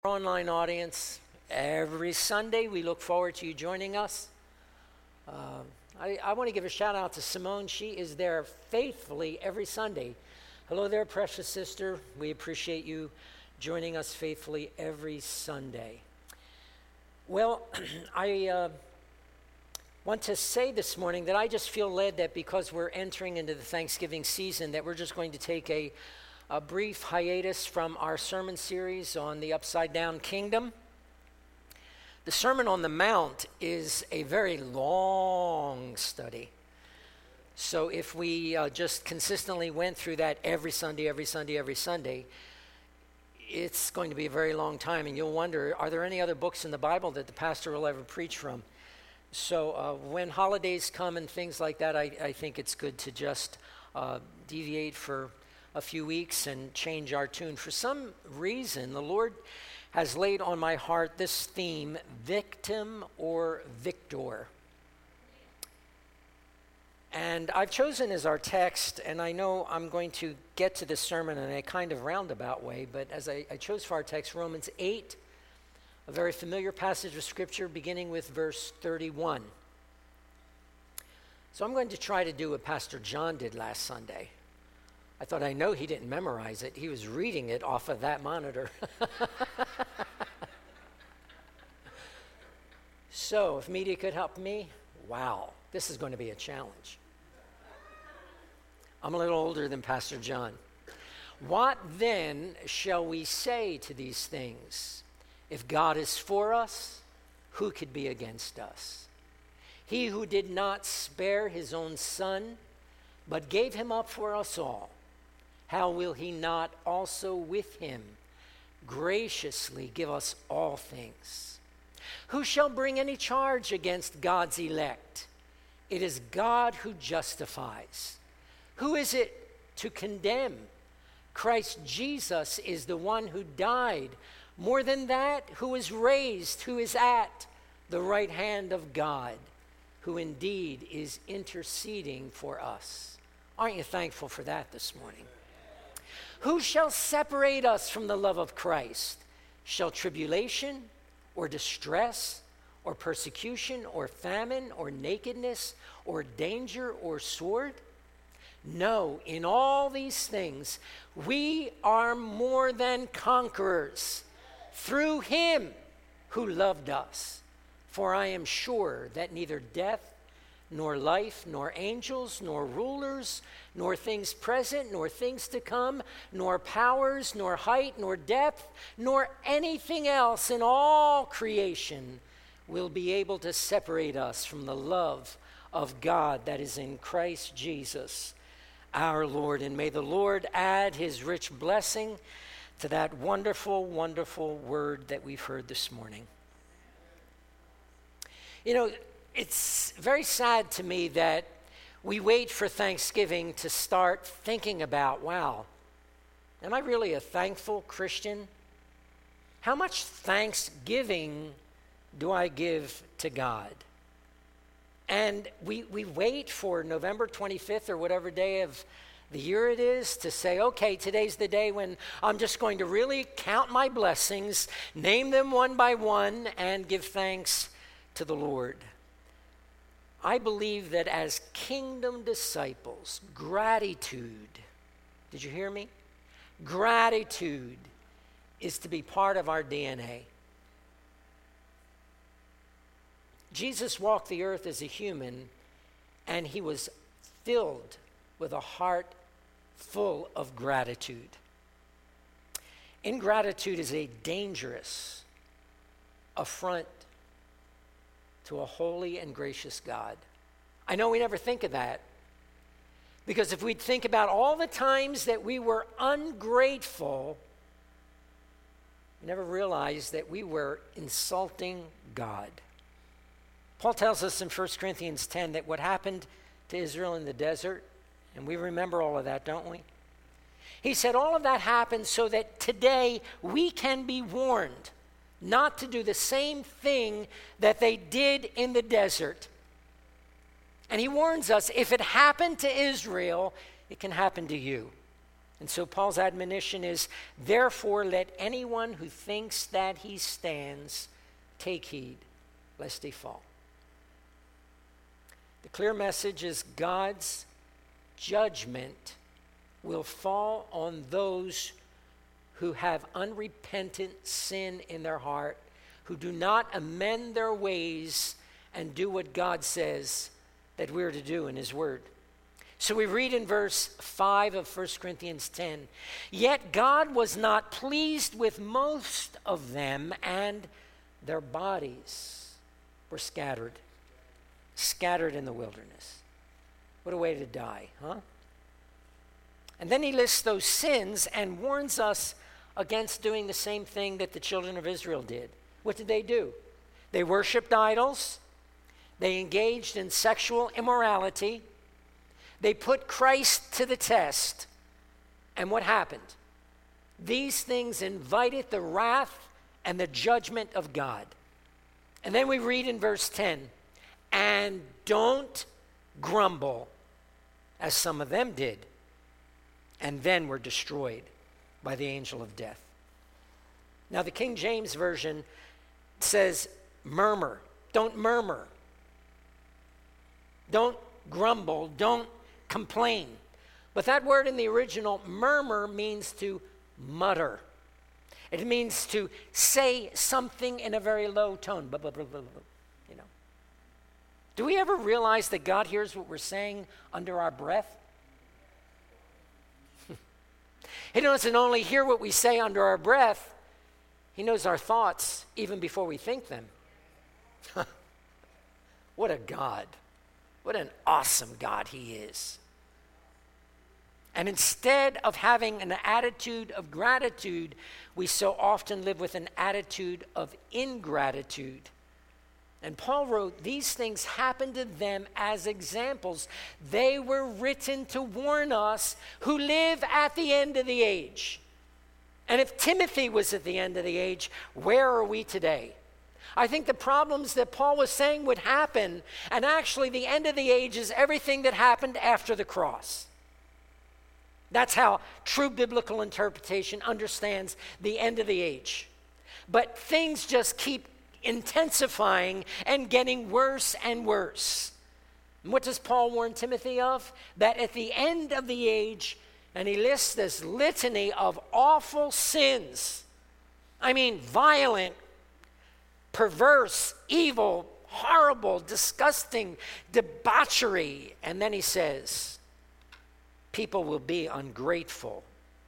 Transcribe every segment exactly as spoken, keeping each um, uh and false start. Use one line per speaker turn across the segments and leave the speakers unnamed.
Online audience, every Sunday we look forward to you joining us. Uh, I, I want to give a shout out to Simone. She is there faithfully every Sunday. Hello there, precious sister. We appreciate you joining us faithfully every Sunday. Well, I uh, want to say this morning that I just feel led that because we're entering into the Thanksgiving season that we're just going to take a A brief hiatus from our sermon series on the Upside Down Kingdom. The Sermon on the Mount is a very long study. So if we uh, just consistently went through that every Sunday, every Sunday, every Sunday, it's going to be a very long time. And you'll wonder, are there any other books in the Bible that the pastor will ever preach from? So uh, when holidays come and things like that, I, I think it's good to just uh, deviate for a few weeks and change our tune. For some reason, the Lord has laid on my heart this theme, victim or victor. And I've chosen as our text, and I know I'm going to get to this sermon in a kind of roundabout way, but as I, I chose for our text, Romans eight, a very familiar passage of Scripture beginning with verse thirty-one. So I'm going to try to do what Pastor John did last Sunday. I thought, I know he didn't memorize it. He was reading it off of that monitor. So, if media could help me, wow, this is going to be a challenge. I'm a little older than Pastor John. What then shall we say to these things? If God is for us, who could be against us? He who did not spare his own son, but gave him up for us all, how will he not also with him graciously give us all things? Who shall bring any charge against God's elect? It is God who justifies. Who is it to condemn? Christ Jesus is the one who died. More than that, who is raised, who is at the right hand of God, who indeed is interceding for us. Aren't you thankful for that this morning? Who shall separate us from the love of Christ? Shall tribulation or distress or persecution or famine or nakedness or danger or sword? No, in all these things we are more than conquerors through him who loved us. For I am sure that neither death nor life, nor angels, nor rulers, nor things present, nor things to come, nor powers, nor height, nor depth, nor anything else in all creation will be able to separate us from the love of God that is in Christ Jesus, our Lord. And may the Lord add his rich blessing to that wonderful, wonderful word that we've heard this morning. You know, it's very sad to me that we wait for Thanksgiving to start thinking about, wow, am I really a thankful Christian? How much thanksgiving do I give to God? And we, we wait for November twenty-fifth or whatever day of the year it is to say, okay, today's the day when I'm just going to really count my blessings, name them one by one, and give thanks to the Lord. I believe that as kingdom disciples, gratitude, did you hear me? Gratitude is to be part of our D N A. Jesus walked the earth as a human, and he was filled with a heart full of gratitude. Ingratitude is a dangerous affront to a holy and gracious God. I know we never think of that, because if we'd think about all the times that we were ungrateful, we never realized that we were insulting God. Paul tells us in First Corinthians ten that what happened to Israel in the desert, and we remember all of that, don't we? He said all of that happened so that today we can be warned not to do the same thing that they did in the desert. And he warns us, if it happened to Israel, it can happen to you. And so Paul's admonition is, therefore let anyone who thinks that he stands take heed lest he fall. The clear message is God's judgment will fall on those who have unrepentant sin in their heart, who do not amend their ways and do what God says that we're to do in his word. So we read in verse five of First Corinthians ten, yet God was not pleased with most of them, and their bodies were scattered, scattered in the wilderness. What a way to die, huh? And then he lists those sins and warns us against doing the same thing that the children of Israel did. What did they do? They worshiped idols. They engaged in sexual immorality. They put Christ to the test. And what happened? These things invited the wrath and the judgment of God. And then we read in verse ten, and don't grumble, as some of them did, and then were destroyed by the angel of death. Now, the King James Version says, murmur. Don't murmur. Don't grumble. Don't complain. But that word in the original, murmur, means to mutter. It means to say something in a very low tone. Blah, blah, blah, blah, blah, you know. Do we ever realize that God hears what we're saying under our breath? He doesn't only hear what we say under our breath, he knows our thoughts even before we think them. What a God. What an awesome God he is. And instead of having an attitude of gratitude, we so often live with an attitude of ingratitude. And Paul wrote, these things happened to them as examples. They were written to warn us who live at the end of the age. And if Timothy was at the end of the age, where are we today? I think the problems that Paul was saying would happen, and actually the end of the age is everything that happened after the cross. That's how true biblical interpretation understands the end of the age. But things just keep intensifying and getting worse and worse. And what does Paul warn Timothy of? That at the end of the age, and he lists this litany of awful sins. I mean, violent, perverse, evil, horrible, disgusting, debauchery. And then he says, people will be ungrateful.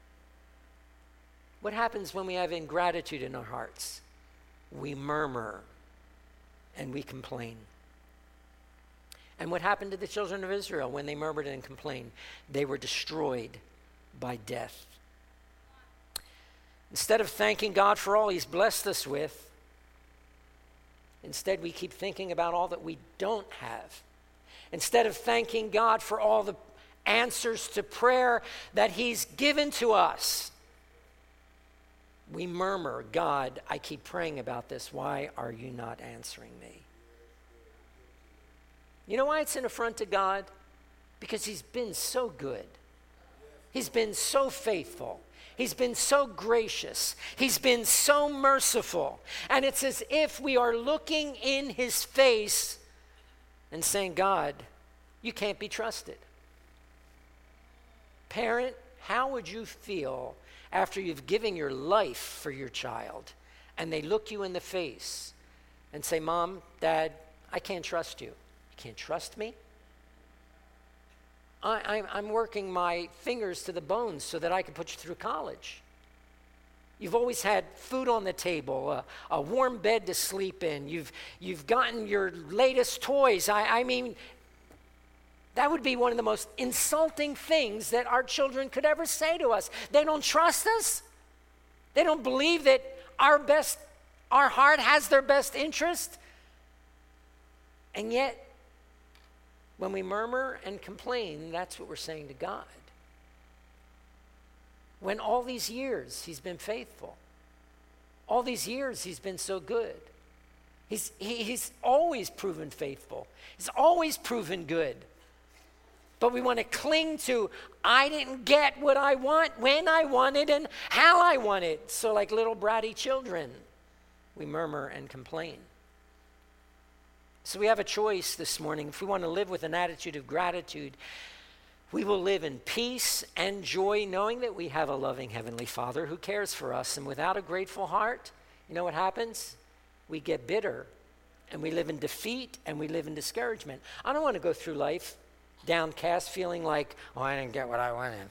What happens when we have ingratitude in our hearts? We murmur and we complain. And what happened to the children of Israel when they murmured and complained? They were destroyed by death. Instead of thanking God for all he's blessed us with, instead we keep thinking about all that we don't have. Instead of thanking God for all the answers to prayer that he's given to us, we murmur, God, I keep praying about this. Why are you not answering me? You know why it's an affront to God? Because he's been so good. He's been so faithful. He's been so gracious. He's been so merciful. And it's as if we are looking in his face and saying, God, you can't be trusted. Parent, how would you feel after you've given your life for your child and they look you in the face and say, Mom, Dad, I can't trust you. You can't trust me? I, I'm, I'm working my fingers to the bones so that I can put you through college. You've always had food on the table, a, a warm bed to sleep in. You've, you've gotten your latest toys. I, I mean, that would be one of the most insulting things that our children could ever say to us. They don't trust us. They don't believe that our best, our heart has their best interest. And yet, when we murmur and complain, that's what we're saying to God. When all these years he's been faithful. All these years he's been so good. He's, he, he's always proven faithful. He's always proven good. But we want to cling to, I didn't get what I want, when I wanted, and how I wanted. So like little bratty children, we murmur and complain. So we have a choice this morning. If we want to live with an attitude of gratitude, we will live in peace and joy, knowing that we have a loving Heavenly Father who cares for us. And without a grateful heart, you know what happens? We get bitter, and we live in defeat, and we live in discouragement. I don't want to go through life downcast, feeling like, oh, I didn't get what I wanted.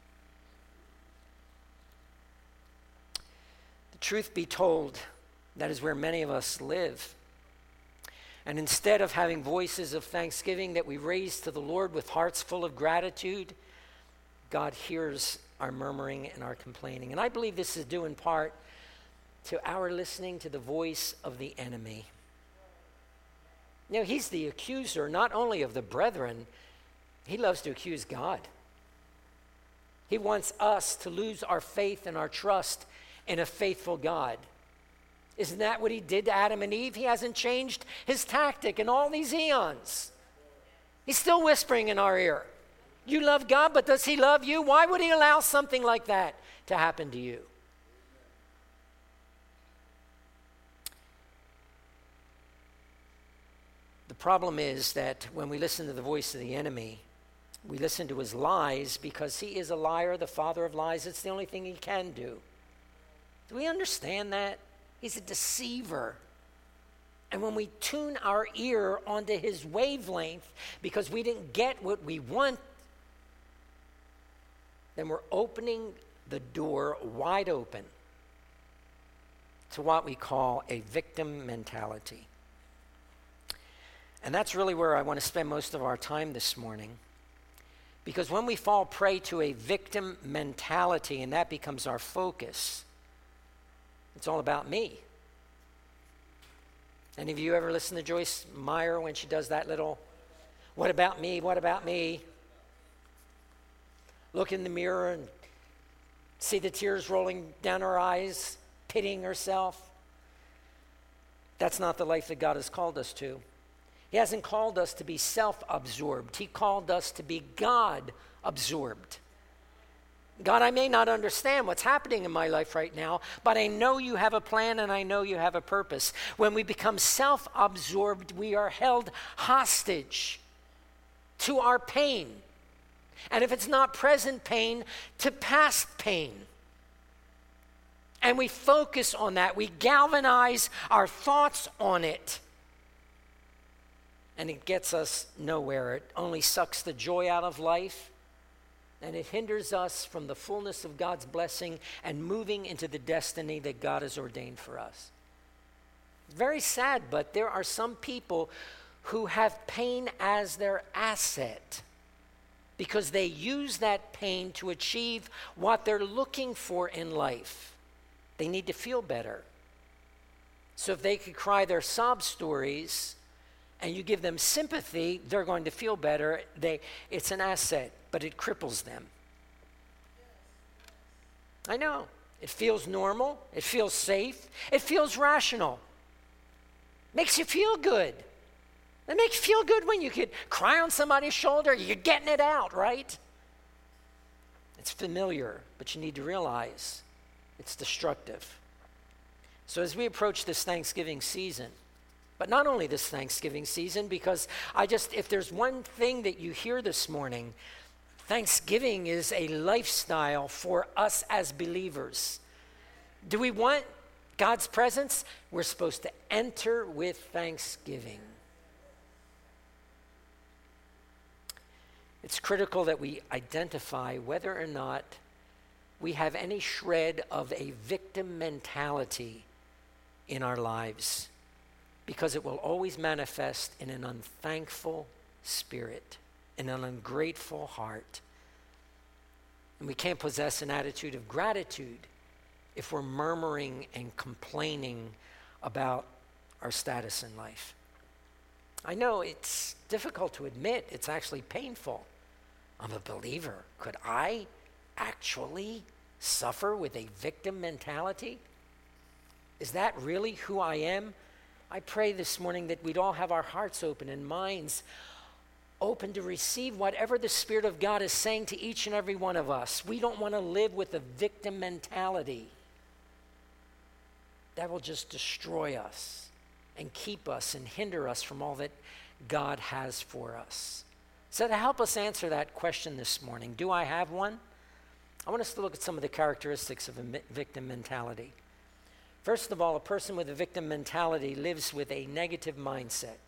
The truth be told, that is where many of us live. And instead of having voices of thanksgiving that we raise to the Lord with hearts full of gratitude, God hears our murmuring and our complaining. And I believe this is due in part to our listening to the voice of the enemy. You know, he's the accuser not only of the brethren, he loves to accuse God. He wants us to lose our faith and our trust in a faithful God. Isn't that what he did to Adam and Eve? He hasn't changed his tactic in all these eons. He's still whispering in our ear. You love God, but does he love you? Why would he allow something like that to happen to you? The problem is that when we listen to the voice of the enemy, we listen to his lies because he is a liar, the father of lies. It's the only thing he can do. Do we understand that? He's a deceiver. And when we tune our ear onto his wavelength because we didn't get what we want, then we're opening the door wide open to what we call a victim mentality. And that's really where I want to spend most of our time this morning. Because when we fall prey to a victim mentality and that becomes our focus, it's all about me. Any of you ever listen to Joyce Meyer when she does that little, what about me, what about me? Look in the mirror and see the tears rolling down her eyes, pitying herself. That's not the life that God has called us to. He hasn't called us to be self-absorbed. He called us to be God-absorbed. God, I may not understand what's happening in my life right now, but I know you have a plan and I know you have a purpose. When we become self-absorbed, we are held hostage to our pain. And if it's not present pain, to past pain. And we focus on that. We galvanize our thoughts on it. And it gets us nowhere. It only sucks the joy out of life. And it hinders us from the fullness of God's blessing and moving into the destiny that God has ordained for us. Very sad, but there are some people who have pain as their asset because they use that pain to achieve what they're looking for in life. They need to feel better. So if they could cry their sob stories and you give them sympathy, they're going to feel better. They, it's an asset, but it cripples them. I know. It feels normal. It feels safe. It feels rational. Makes you feel good. It makes you feel good when you could cry on somebody's shoulder. You're getting it out, right? It's familiar, but you need to realize it's destructive. So as we approach this Thanksgiving season, but not only this Thanksgiving season, because I just, if there's one thing that you hear this morning, Thanksgiving is a lifestyle for us as believers. Do we want God's presence? We're supposed to enter with thanksgiving. It's critical that we identify whether or not we have any shred of a victim mentality in our lives, because it will always manifest in an unthankful spirit, in an ungrateful heart. And we can't possess an attitude of gratitude if we're murmuring and complaining about our status in life. I know it's difficult to admit, it's actually painful. I'm a believer. Could I actually suffer with a victim mentality? Is that really who I am? I pray this morning that we'd all have our hearts open and minds open to receive whatever the Spirit of God is saying to each and every one of us. We don't want to live with a victim mentality. That will just destroy us and keep us and hinder us from all that God has for us. So to help us answer that question this morning, do I have one? I want us to look at some of the characteristics of a victim mentality. First of all, a person with a victim mentality lives with a negative mindset.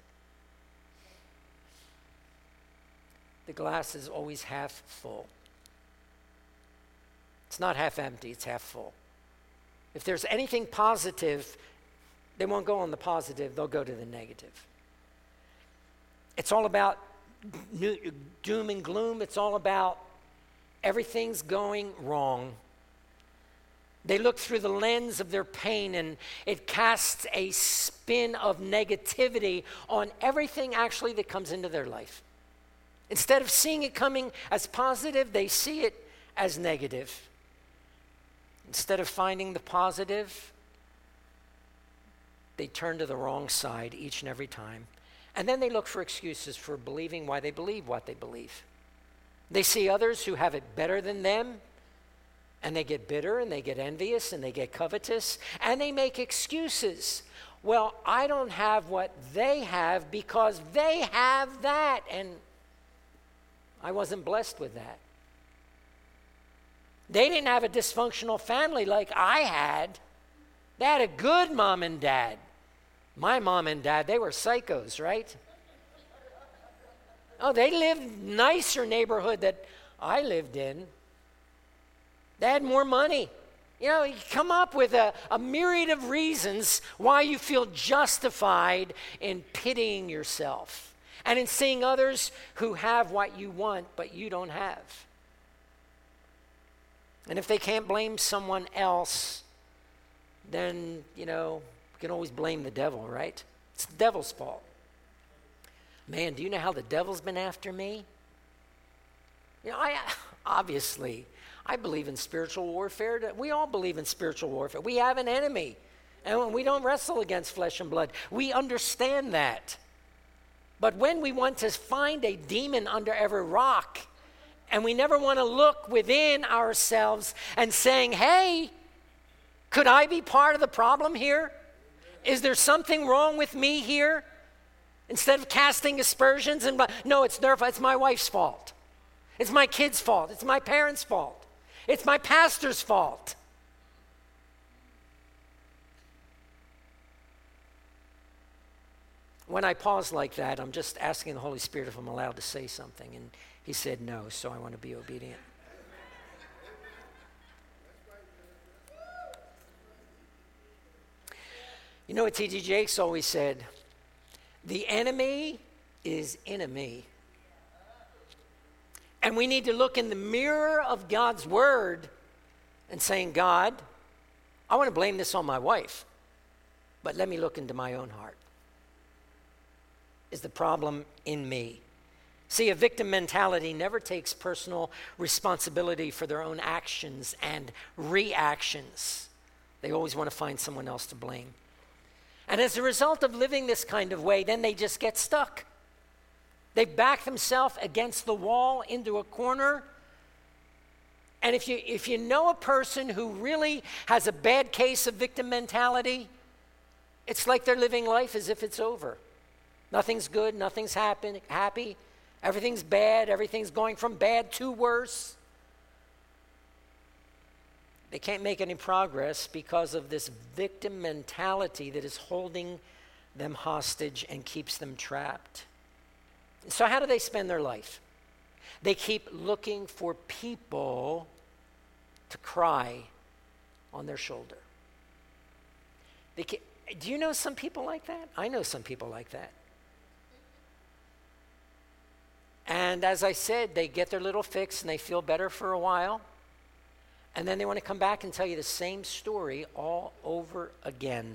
The glass is always half full. It's not half empty, it's half full. If there's anything positive, they won't go on the positive, they'll go to the negative. It's all about doom and gloom. It's all about everything's going wrong. They look through the lens of their pain, and it casts a spin of negativity on everything actually that comes into their life. Instead of seeing it coming as positive, they see it as negative. Instead of finding the positive, they turn to the wrong side each and every time. And then they look for excuses for believing why they believe what they believe. They see others who have it better than them, and they get bitter, and they get envious, and they get covetous, and they make excuses. Well, I don't have what they have because they have that, and I wasn't blessed with that. They didn't have a dysfunctional family like I had. They had a good mom and dad. My mom and dad, they were psychos, right? Oh, they lived nicer neighborhood that I lived in. They had more money. You know, you come up with a, a myriad of reasons why you feel justified in pitying yourself and in seeing others who have what you want, but you don't have. And if they can't blame someone else, then, you know, we can always blame the devil, right? It's the devil's fault. Man, do you know how the devil's been after me? You know, I obviously, I believe in spiritual warfare. We all believe in spiritual warfare. We have an enemy, and we don't wrestle against flesh and blood. We understand that. But when we want to find a demon under every rock, and we never want to look within ourselves and saying, hey, could I be part of the problem here? Is there something wrong with me here? Instead of casting aspersions and, no, it's their fault, it's my wife's fault. It's my kid's fault. It's my parents' fault. It's my pastor's fault. When I pause like that, I'm just asking the Holy Spirit if I'm allowed to say something. And he said no, so I want to be obedient. You know what T D Jakes always said? The enemy is in me. And we need to look in the mirror of God's word and saying, God, I want to blame this on my wife, but let me look into my own heart. Is the problem in me? See, a victim mentality never takes personal responsibility for their own actions and reactions. They always want to find someone else to blame. And as a result of living this kind of way, then they just get stuck. They back themselves against the wall into a corner. And if you if you know a person who really has a bad case of victim mentality, it's like they're living life as if it's over. Nothing's good, nothing's happen, happy, everything's bad, everything's going from bad to worse. They can't make any progress because of this victim mentality that is holding them hostage and keeps them trapped. So how do they spend their life? They keep looking for people to cry on their shoulder. They keep, do you know some people like that? I know some people like that. And as I said, they get their little fix and they feel better for a while. And then they want to come back and tell you the same story all over again.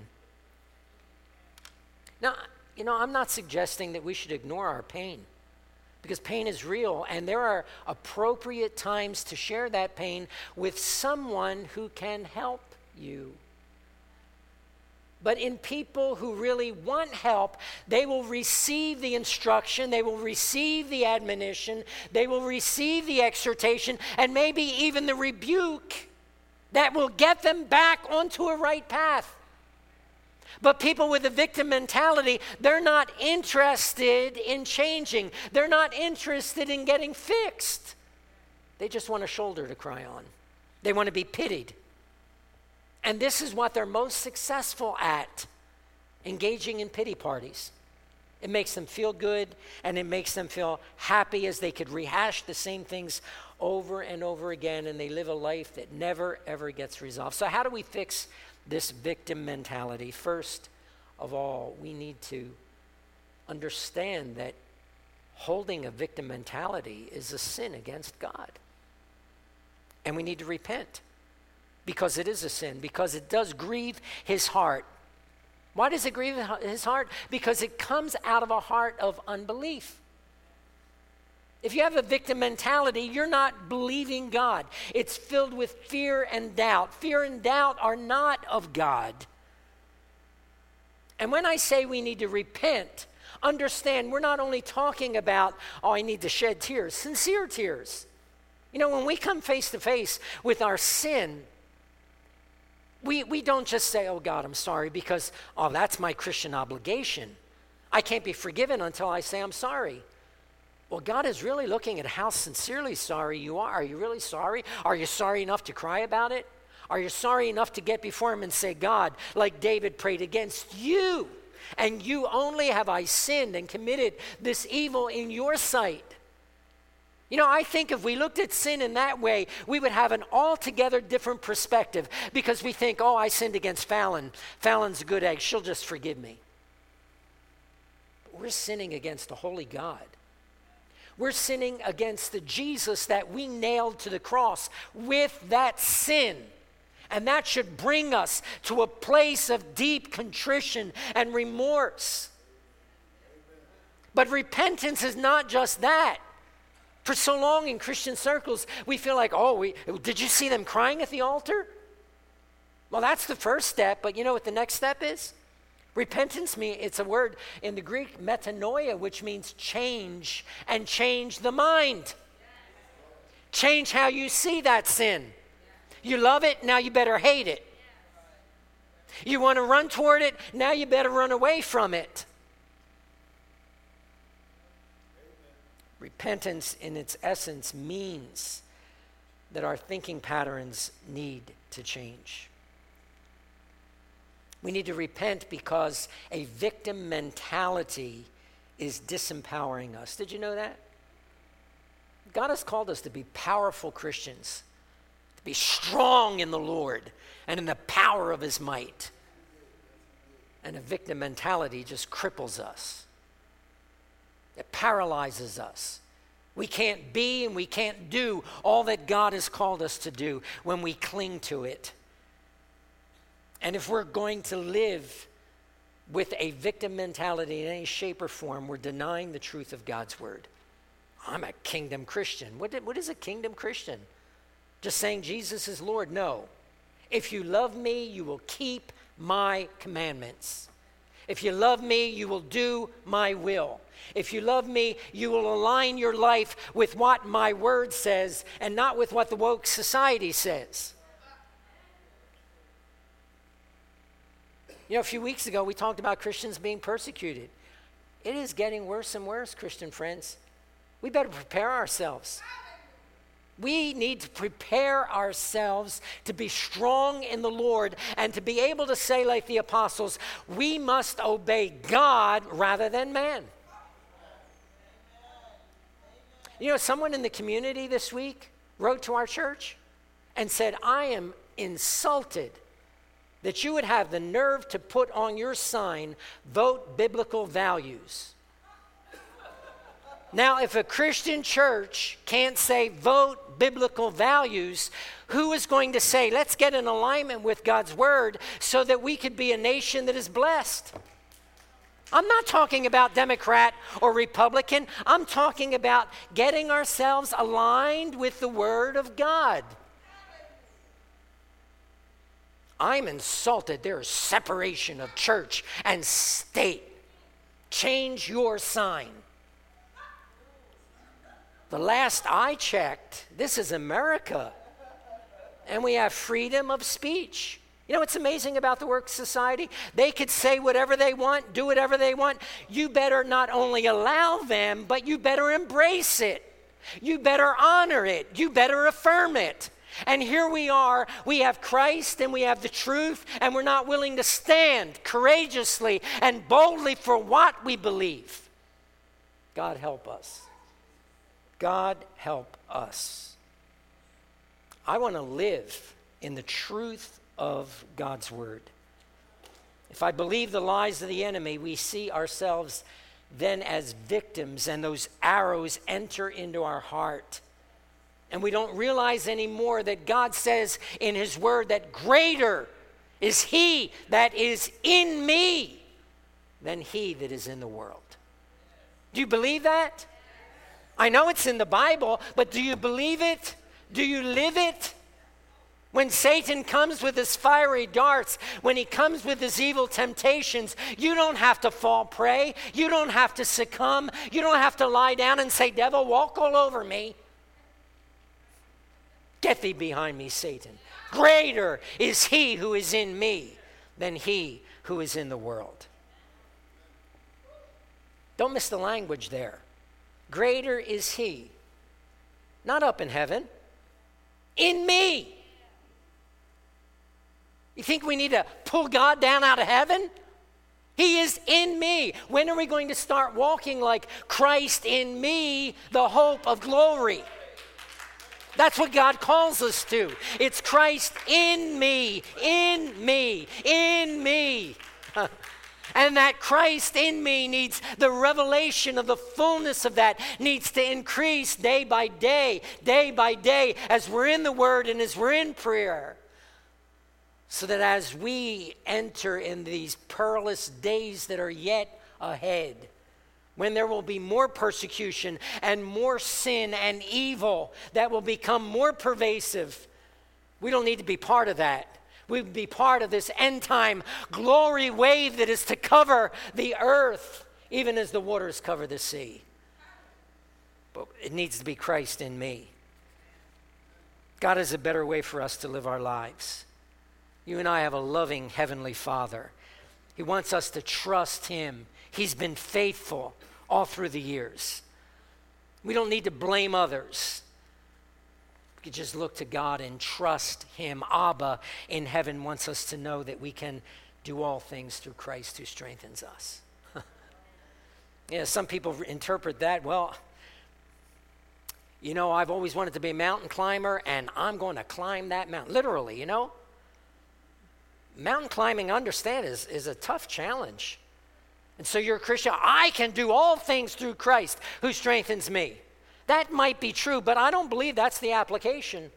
Now, you know, I'm not suggesting that we should ignore our pain, because pain is real, and there are appropriate times to share that pain with someone who can help you. But in people who really want help, they will receive the instruction, they will receive the admonition, they will receive the exhortation, and maybe even the rebuke that will get them back onto a right path. But people with a victim mentality, they're not interested in changing. They're not interested in getting fixed. They just want a shoulder to cry on. They want to be pitied. And this is what they're most successful at, engaging in pity parties. It makes them feel good, and it makes them feel happy as they could rehash the same things over and over again, and they live a life that never, ever gets resolved. So how do we fix this victim mentality? First of all, we need to understand that holding a victim mentality is a sin against God. And we need to repent because it is a sin, because it does grieve his heart. Why does it grieve his heart? Because it comes out of a heart of unbelief. If you have a victim mentality, you're not believing God. It's filled with fear and doubt. Fear and doubt are not of God. And when I say we need to repent, understand we're not only talking about, oh, I need to shed tears, sincere tears. You know, when we come face to face with our sin, we, we don't just say, oh, God, I'm sorry, because, oh, that's my Christian obligation. I can't be forgiven until I say I'm sorry. Well, God is really looking at how sincerely sorry you are. Are you really sorry? Are you sorry enough to cry about it? Are you sorry enough to get before him and say, God, like David prayed, against you, and you only have I sinned and committed this evil in your sight? You know, I think if we looked at sin in that way, we would have an altogether different perspective, because we think, oh, I sinned against Fallon. Fallon's a good egg. She'll just forgive me. But we're sinning against a holy God. We're sinning against the Jesus that we nailed to the cross with that sin. And that should bring us to a place of deep contrition and remorse. But repentance is not just that. For so long in Christian circles, we feel like, oh, we, did you see them crying at the altar? Well, that's the first step, but you know what the next step is? Repentance, mean, it's a word in the Greek, metanoia, which means change, and change the mind. Change how you see that sin. You love it, now you better hate it. You want to run toward it, now you better run away from it. Repentance in its essence means that our thinking patterns need to change. We need to repent because a victim mentality is disempowering us. Did you know that? God has called us to be powerful Christians, to be strong in the Lord and in the power of his might. And a victim mentality just cripples us. It paralyzes us. We can't be and we can't do all that God has called us to do when we cling to it. And if we're going to live with a victim mentality in any shape or form, we're denying the truth of God's word. I'm a kingdom Christian. What, what is a kingdom Christian? Just saying Jesus is Lord? No. If you love me, you will keep my commandments. If you love me, you will do my will. If you love me, you will align your life with what my word says and not with what the woke society says. You know, a few weeks ago, we talked about Christians being persecuted. It is getting worse and worse, Christian friends. We better prepare ourselves. We need to prepare ourselves to be strong in the Lord and to be able to say, like the apostles, we must obey God rather than man. You know, someone in the community this week wrote to our church and said, I am insulted that you would have the nerve to put on your sign, vote biblical values. Now, if a Christian church can't say vote biblical values, who is going to say, let's get in alignment with God's word so that we could be a nation that is blessed? I'm not talking about Democrat or Republican. I'm talking about getting ourselves aligned with the word of God. I'm insulted. There is separation of church and state. Change your sign. The last I checked, this is America, and we have freedom of speech. You know what's amazing about the work society? They could say whatever they want, do whatever they want. You better not only allow them, but you better embrace it. You better honor it. You better affirm it. And here we are, we have Christ and we have the truth, and we're not willing to stand courageously and boldly for what we believe. God help us. God help us. I want to live in the truth of God's word. If I believe the lies of the enemy, we see ourselves then as victims, and those arrows enter into our heart. And we don't realize anymore that God says in his word that greater is he that is in me than he that is in the world. Do you believe that? I know it's in the Bible, but do you believe it? Do you live it? When Satan comes with his fiery darts, when he comes with his evil temptations, you don't have to fall prey. You don't have to succumb. You don't have to lie down and say, devil, walk all over me. Get thee behind me, Satan. Greater is he who is in me than he who is in the world. Don't miss the language there. Greater is he, not up in heaven, in me. You think we need to pull God down out of heaven? He is in me. When are we going to start walking like Christ in me, the hope of glory? That's what God calls us to. It's Christ in me, in me, in me. And that Christ in me needs the revelation of the fullness of that needs to increase day by day, day by day, as we're in the Word and as we're in prayer. So that as we enter in these perilous days that are yet ahead, when there will be more persecution and more sin and evil that will become more pervasive, we don't need to be part of that. We would be part of this end time glory wave that is to cover the earth, even as the waters cover the sea. But it needs to be Christ in me. God has a better way for us to live our lives. You and I have a loving Heavenly Father. He wants us to trust Him. He's been faithful all through the years. We don't need to blame others. We can just look to God and trust Him. Abba in heaven wants us to know that we can do all things through Christ who strengthens us. Yeah, some people interpret that, well, you know, I've always wanted to be a mountain climber, and I'm going to climb that mountain. Literally, you know. Mountain climbing, understand, is, is a tough challenge. And so you're a Christian. I can do all things through Christ who strengthens me. That might be true, but I don't believe that's the application.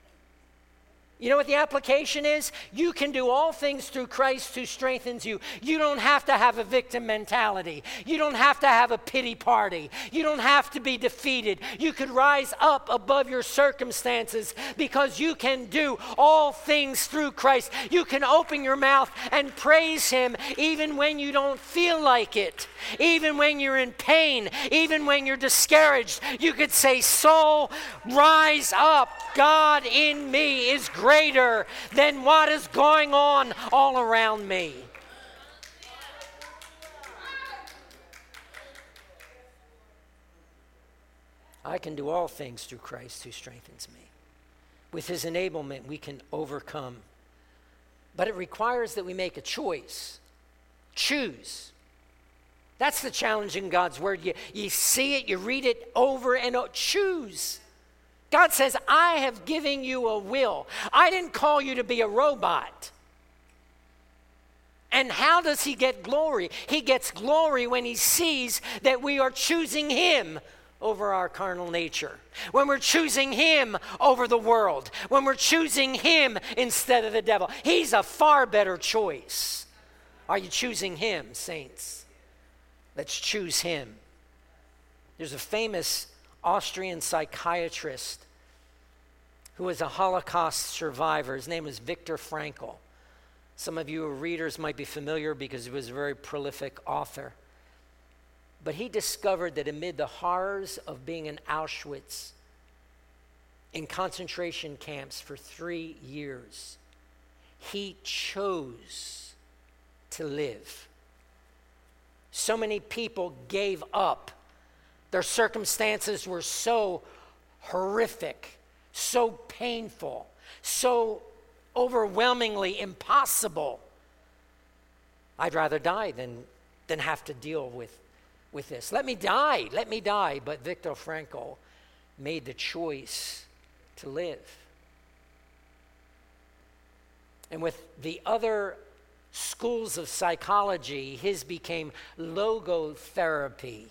You know what the application is? You can do all things through Christ who strengthens you. You don't have to have a victim mentality. You don't have to have a pity party. You don't have to be defeated. You could rise up above your circumstances because you can do all things through Christ. You can open your mouth and praise Him even when you don't feel like it, even when you're in pain, even when you're discouraged. You could say, soul, rise up. God in me is greater than what is going on all around me. I can do all things through Christ who strengthens me. With His enablement, we can overcome. But it requires that we make a choice. Choose. That's the challenge in God's Word. You, you see it, you read it over and over. Choose. God says, I have given you a will. I didn't call you to be a robot. And how does He get glory? He gets glory when He sees that we are choosing Him over our carnal nature. When we're choosing Him over the world. When we're choosing Him instead of the devil. He's a far better choice. Are you choosing Him, saints? Let's choose Him. There's a famous Austrian psychiatrist who was a Holocaust survivor. His name was Viktor Frankl. Some of you readers might be familiar because he was a very prolific author. But he discovered that amid the horrors of being in Auschwitz, in concentration camps for three years, he chose to live. So many people gave up. Their circumstances were so horrific, so painful, so overwhelmingly impossible. I'd rather die than, than have to deal with, with this. Let me die, let me die. But Viktor Frankl made the choice to live. And with the other schools of psychology, his became logotherapy,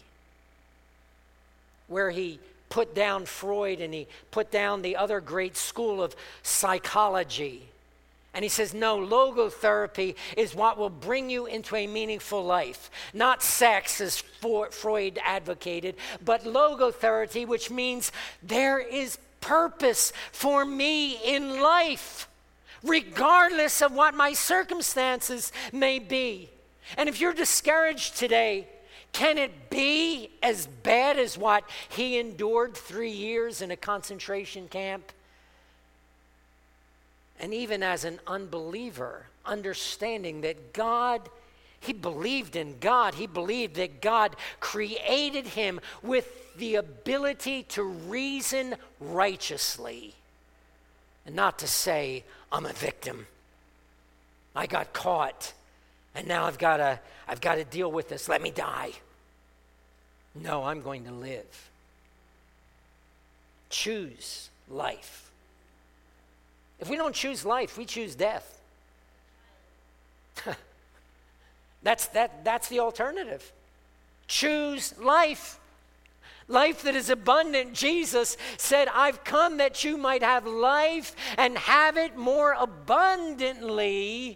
where he put down Freud and he put down the other great school of psychology. And he says, no, logotherapy is what will bring you into a meaningful life. Not sex, as Freud advocated, but logotherapy, which means there is purpose for me in life, regardless of what my circumstances may be. And if you're discouraged today, can it be as bad as what he endured three years in a concentration camp? And even as an unbeliever, understanding that God, he believed in God. He believed that God created him with the ability to reason righteously. And not to say, I'm a victim. I got caught. And now I've got to I've got to deal with this. Let me die. No, I'm going to live. Choose life. If we don't choose life, we choose death. that's that that's the alternative. Choose life. Life that is abundant. Jesus said, I've come that you might have life and have it more abundantly.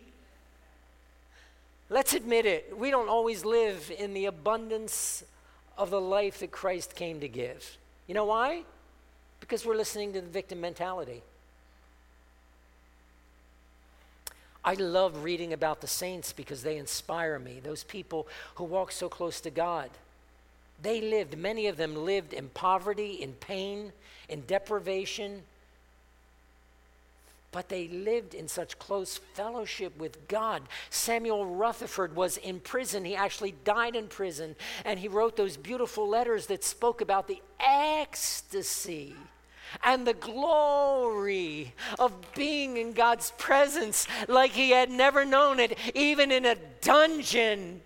Let's admit it, we don't always live in the abundance of the life that Christ came to give. You know why? Because we're listening to the victim mentality. I love reading about the saints because they inspire me. Those people who walk so close to God. They lived, many of them lived in poverty, in pain, in deprivation. But they lived in such close fellowship with God. Samuel Rutherford was in prison. He actually died in prison. And he wrote those beautiful letters that spoke about the ecstasy and the glory of being in God's presence like he had never known it, even in a dungeon.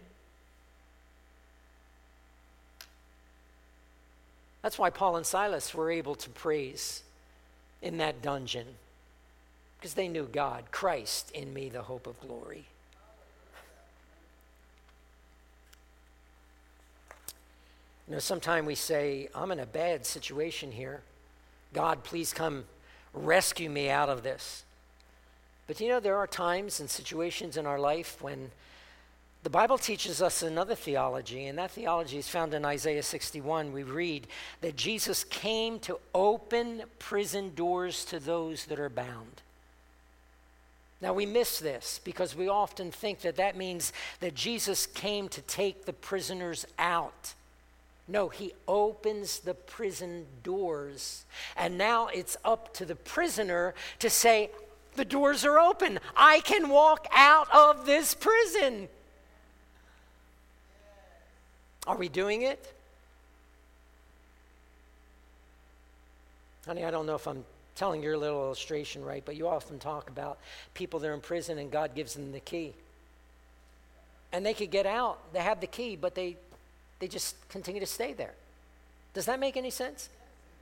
That's why Paul and Silas were able to praise in that dungeon. Because they knew God, Christ in me, the hope of glory. You know, sometimes we say, I'm in a bad situation here. God, please come rescue me out of this. But you know, there are times and situations in our life when the Bible teaches us another theology, and that theology is found in Isaiah sixty-one. We read that Jesus came to open prison doors to those that are bound. Now, we miss this because we often think that that means that Jesus came to take the prisoners out. No, he opens the prison doors. And now it's up to the prisoner to say, the doors are open. I can walk out of this prison. Are we doing it? Honey, I don't know if I'm telling your little illustration right, but you often talk about people that are in prison and God gives them the key. And they could get out. They have the key, but they, they just continue to stay there. Does that make any sense?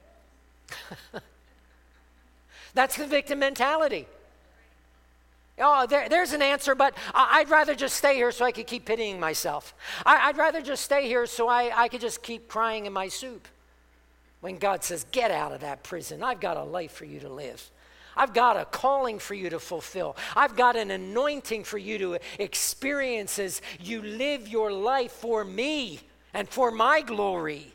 That's the victim mentality. Oh, there, there's an answer, but I, I'd rather just stay here so I could keep pitying myself. I, I'd rather just stay here so I, I could just keep crying in my soup. When God says, get out of that prison. I've got a life for you to live. I've got a calling for you to fulfill. I've got an anointing for you to experience as you live your life for me and for my glory.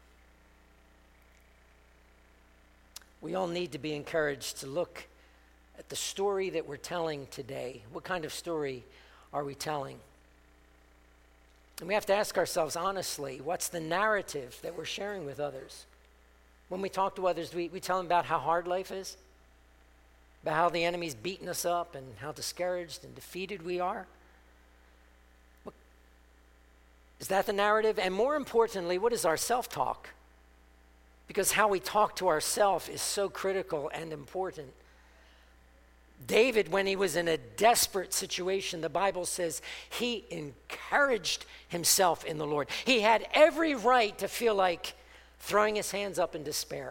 We all need to be encouraged to look at the story that we're telling today. What kind of story are we telling? And we have to ask ourselves honestly, what's the narrative that we're sharing with others? When we talk to others, we, we tell them about how hard life is, about how the enemy's beating us up and how discouraged and defeated we are. What, is that the narrative? And more importantly, what is our self-talk? Because how we talk to ourselves is so critical and important. David, when he was in a desperate situation, the Bible says he encouraged himself in the Lord. He had every right to feel like throwing his hands up in despair.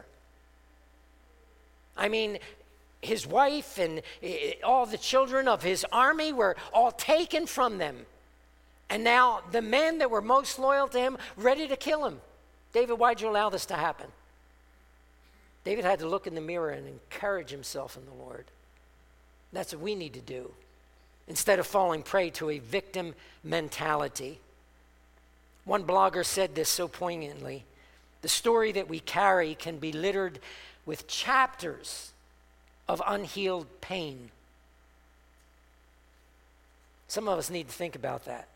I mean, his wife and all the children of his army were all taken from them. And now the men that were most loyal to him, ready to kill him. David, why'd you allow this to happen? David had to look in the mirror and encourage himself in the Lord. That's what we need to do instead of falling prey to a victim mentality. One blogger said this so poignantly: the story that we carry can be littered with chapters of unhealed pain. Some of us need to think about that.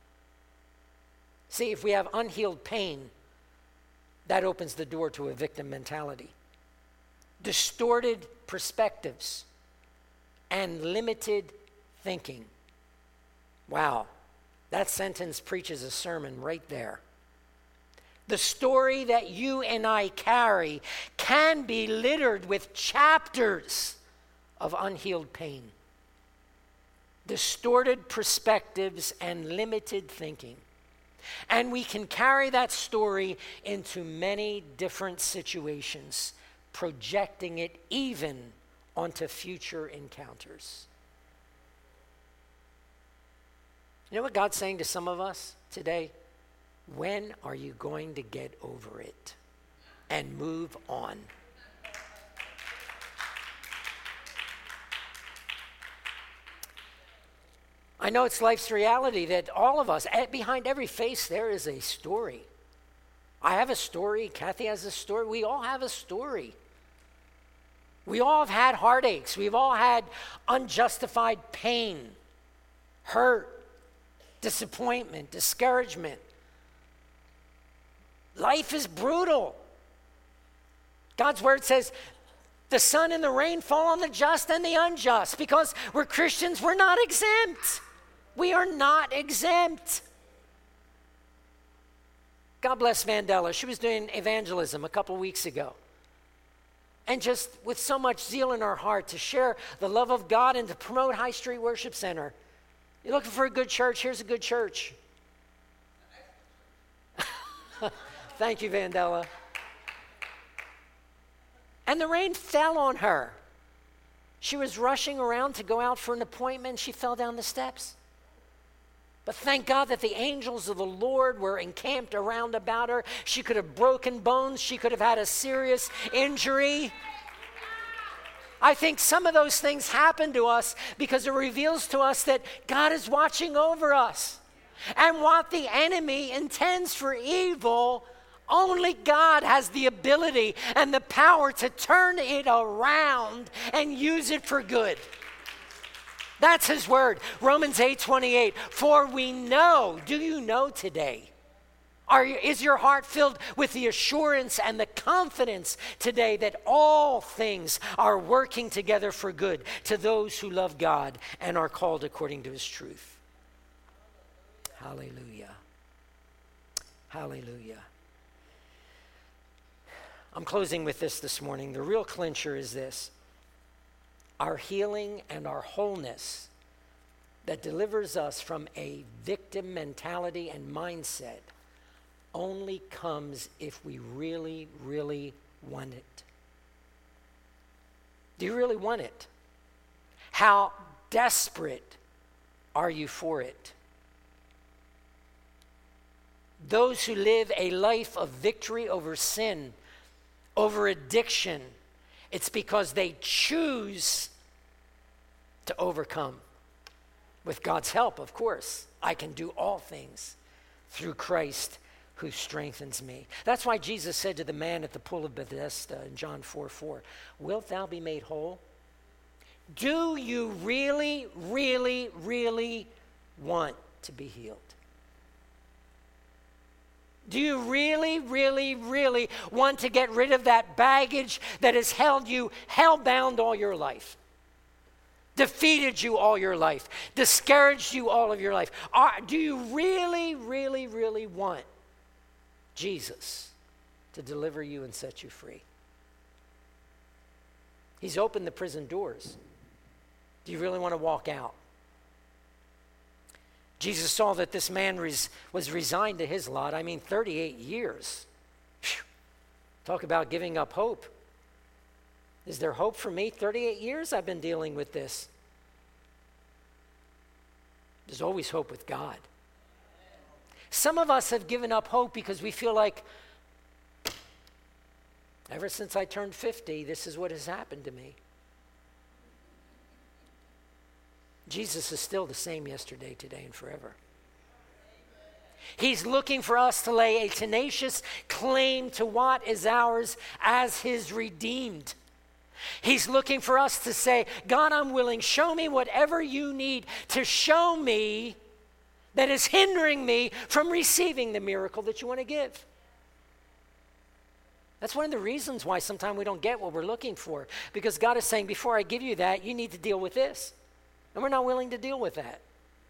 See, if we have unhealed pain, that opens the door to a victim mentality. Distorted perspectives and limited thinking. Wow, that sentence preaches a sermon right there. The story that you and I carry can be littered with chapters of unhealed pain, distorted perspectives, and limited thinking. And we can carry that story into many different situations, projecting it even onto future encounters. You know what God's saying to some of us today? When are you going to get over it and move on? I know it's life's reality that all of us, behind every face there is a story. I have a story, Kathy has a story, we all have a story. We all have had heartaches. We've all had unjustified pain, hurt, disappointment, discouragement. Life is brutal. God's word says the sun and the rain fall on the just and the unjust. Because we're Christians, we're not exempt. We are not exempt. God bless Vandella. She was doing evangelism a couple weeks ago. And just with so much zeal in our heart to share the love of God and to promote High Street Worship Center. You're looking for a good church? Here's a good church. Thank you, Vandella. And the rain fell on her. She was rushing around to go out for an appointment. She fell down the steps. But thank God that the angels of the Lord were encamped around about her. She could have broken bones. She could have had a serious injury. I think some of those things happen to us because it reveals to us that God is watching over us. And what the enemy intends for evil, only God has the ability and the power to turn it around and use it for good. That's his word. Romans eight twenty-eight. For we know, do you know today? Are you, is your heart filled with the assurance and the confidence today that all things are working together for good to those who love God and are called according to his truth? Hallelujah. Hallelujah. I'm closing with this this morning. The real clincher is this. Our healing and our wholeness that delivers us from a victim mentality and mindset only comes if we really, really want it. Do you really want it? How desperate are you for it? Those who live a life of victory over sin, over addiction, it's because they choose to overcome. With God's help, of course. I can do all things through Christ who strengthens me. That's why Jesus said to the man at the pool of Bethesda in John four four, wilt thou be made whole? Do you really, really, really want to be healed? Do you really, really, really want to get rid of that baggage that has held you hell-bound all your life? Defeated you all your life? Discouraged you all of your life? Are, do you really, really, really want Jesus to deliver you and set you free? He's opened the prison doors. Do you really want to walk out? Jesus saw that this man res- was resigned to his lot. I mean, thirty-eight years. Whew. Talk about giving up hope. Is there hope for me? thirty-eight years I've been dealing with this. There's always hope with God. Some of us have given up hope because we feel like, ever since I turned fifty, this is what has happened to me. Jesus is still the same yesterday, today, and forever. He's looking for us to lay a tenacious claim to what is ours as his redeemed. He's looking for us to say, God, I'm willing. Show me whatever you need to show me that is hindering me from receiving the miracle that you want to give. That's one of the reasons why sometimes we don't get what we're looking for. Because God is saying, before I give you that, you need to deal with this. And we're not willing to deal with that.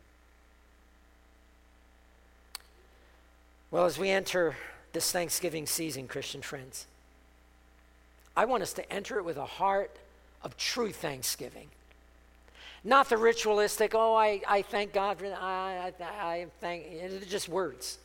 Well, as we enter this Thanksgiving season, Christian friends, I want us to enter it with a heart of true thanksgiving. Not the ritualistic, oh, I, I thank God for that, I, I, I thank, it's just words.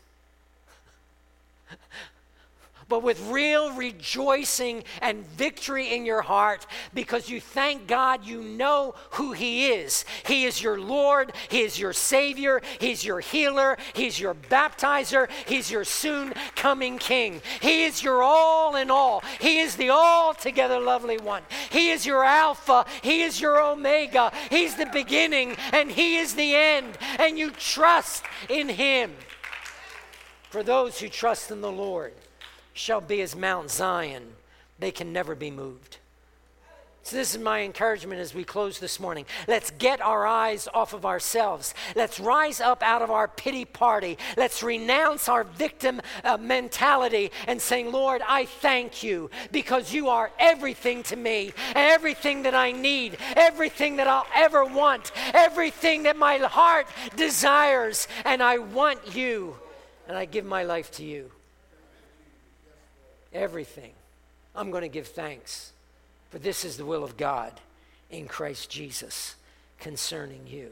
But with real rejoicing and victory in your heart, because you thank God you know who he is. He is your Lord. He is your Savior. He's your healer. He's your baptizer. He's your soon coming King. He is your all in all. He is the altogether lovely one. He is your Alpha. He is your Omega. He's the beginning and he is the end. And you trust in him. For those who trust in the Lord shall be as Mount Zion. They can never be moved. So this is my encouragement as we close this morning. Let's get our eyes off of ourselves. Let's rise up out of our pity party. Let's renounce our victim uh, mentality and saying, Lord, I thank you because you are everything to me, everything that I need, everything that I'll ever want, everything that my heart desires, and I want you, and I give my life to you. Everything. I'm going to give thanks. For this is the will of God in Christ Jesus concerning you.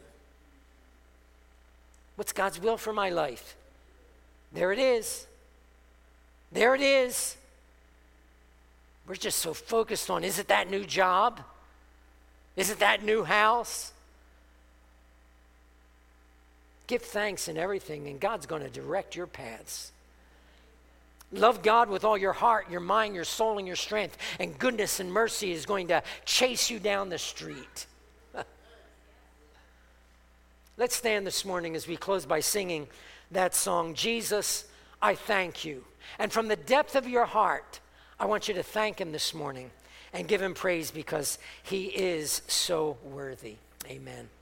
What's God's will for my life? There it is. There it is. We're just so focused on, is it that new job? Is it that new house? Give thanks in everything, and God's going to direct your paths. Love God with all your heart, your mind, your soul, and your strength. And goodness and mercy is going to chase you down the street. Let's stand this morning as we close by singing that song, Jesus, I Thank You. And from the depth of your heart, I want you to thank him this morning and give him praise because he is so worthy. Amen.